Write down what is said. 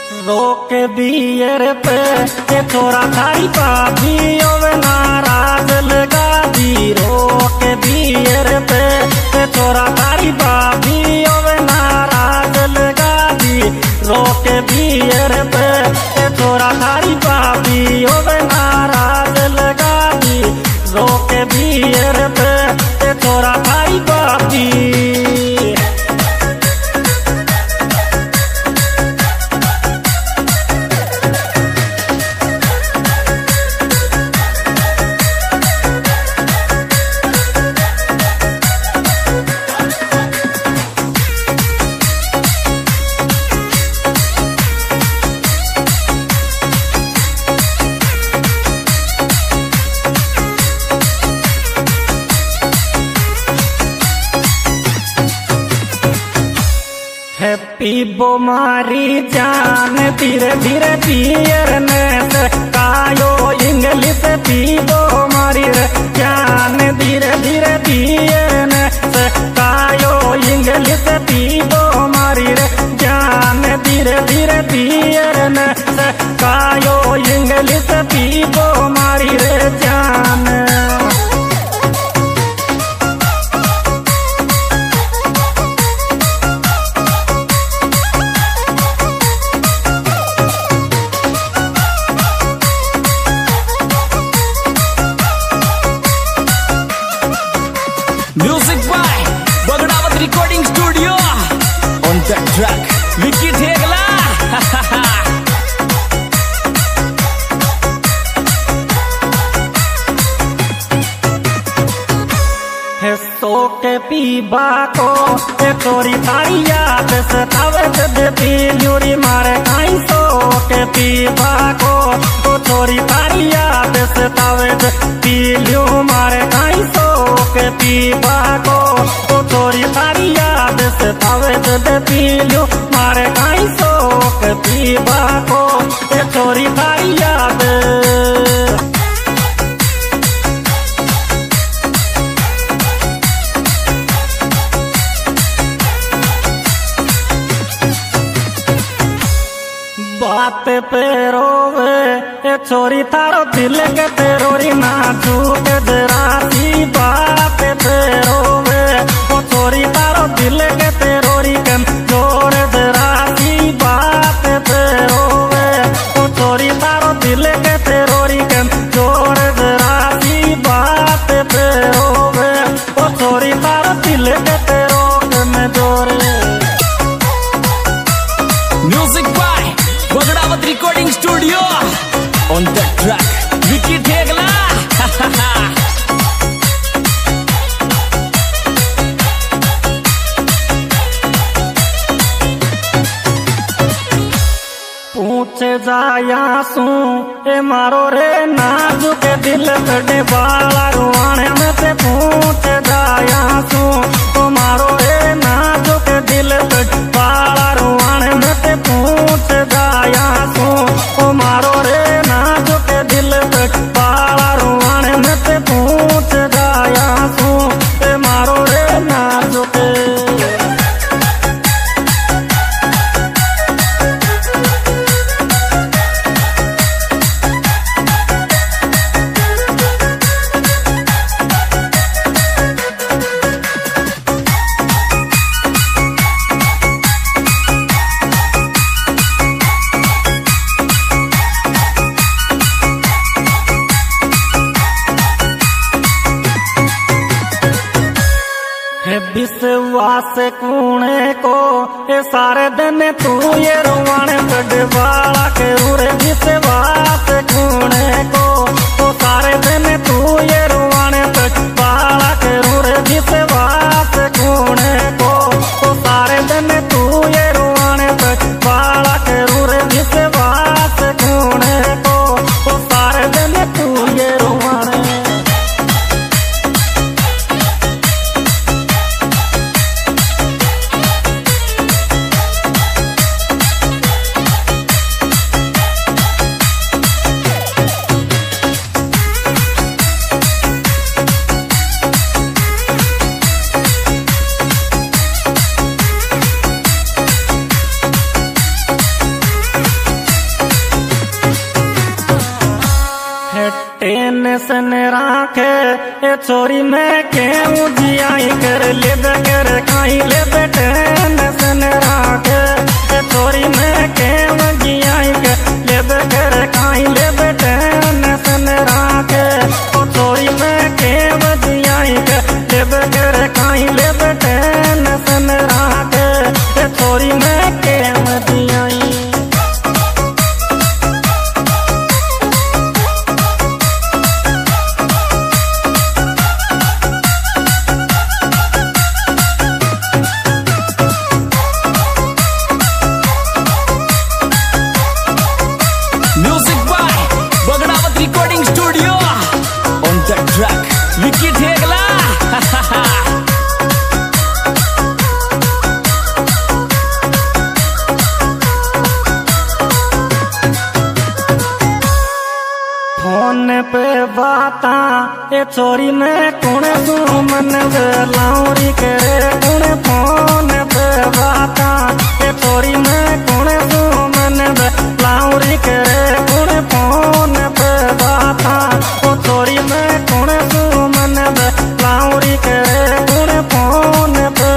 रोक बियर पे के थोड़ा थारी पापी ओवे नाराज लगा दी। रोक बियर पे के थोड़ा थारी पापी ओवे नाराज लगा दी। रोक बियर पे के थोड़ा थारी पापी ओवे नाराज लगा दी। रोक बियर पे के थोड़ा थारी पापी। हैप्पी बो मारी जान धीरे धीरे पियर ने कायो इंग्लिश पीबो मारी जान धीरे धीरे पियर ने कायो इंग्लिश पीबो मारी जान धीरे धीरे पियर ने कायो इंग्लिश पीबो मारी रे जान। Music by Bagdawat Recording Studio. On that track, Vicky Thegla. है सो के पीबा को ए तोरी तारी याद सतावे जब पीलूरी मारे काई सो के पीबा को ओ तोरी तारी याद सतावे जब पीलू मारे काई सो के पीबा को ओ तोरी तारी याद सतावे जब पीलू मारे काई सो के पीबा को ए तोरी तारी याद। बात पे रोवे ए छोरी तारो दिल के तेरोरी नाजुक जरासी। बात पे रोवे ओ छोरी तारो दिल के तेरोरी कम जोर जरासी। बात पे रोवे ओ छोरी तारो दिल के तेरोरी कम जोर जरासी। बात पे रोवे ओ छोरी तारो दिल के तेरो कम जोर। Music by Bagdawat Recording Studio. On that track, Vicky Thegla. पूछे जाया सू ए मारो रे नाजुक दिल बड़े बाला रुआने में से पूछे जाया सू ओ मारो रे नाजुक दिल बड़े बाला रुआने में से पूछे जाया सू ओ मारो रे नाजुक दिल बड़े बाला रुआने में से पूछे जाया सू ए मारो रे नाजुक। विश्वास कूने को ये सारे दिन तू ये रुवाने बड़े बाला के रूरे। विश्वास कूने को तो सारे दिन तू ये रुवाने बड़े बाला के रूरे। विश्वास कूने को तो सारे दिन तू ये रुवाने बड़े बाला के रूरे। विश्वास कूने को तो सारे दिन तू ये रुवाने। टेंशन राखे ए छोरी में केहू जियाई कर लेबे कर काई लेबे टेंशन राखे ए छोरी में केहू जियाई कर लेबे कर काई लेबे टेंशन राखे ओ छोरी में केहू जियाई कर लेबे कर काई लेबे टेंशन राखे ए छोरी में केहू जियाई। Music by Bagdawat Recording Studio. On the track, Vicky Thegla. Phone पे बाता ए छोरी में कौन तू मन लाउरी करे कौन फोन पे बात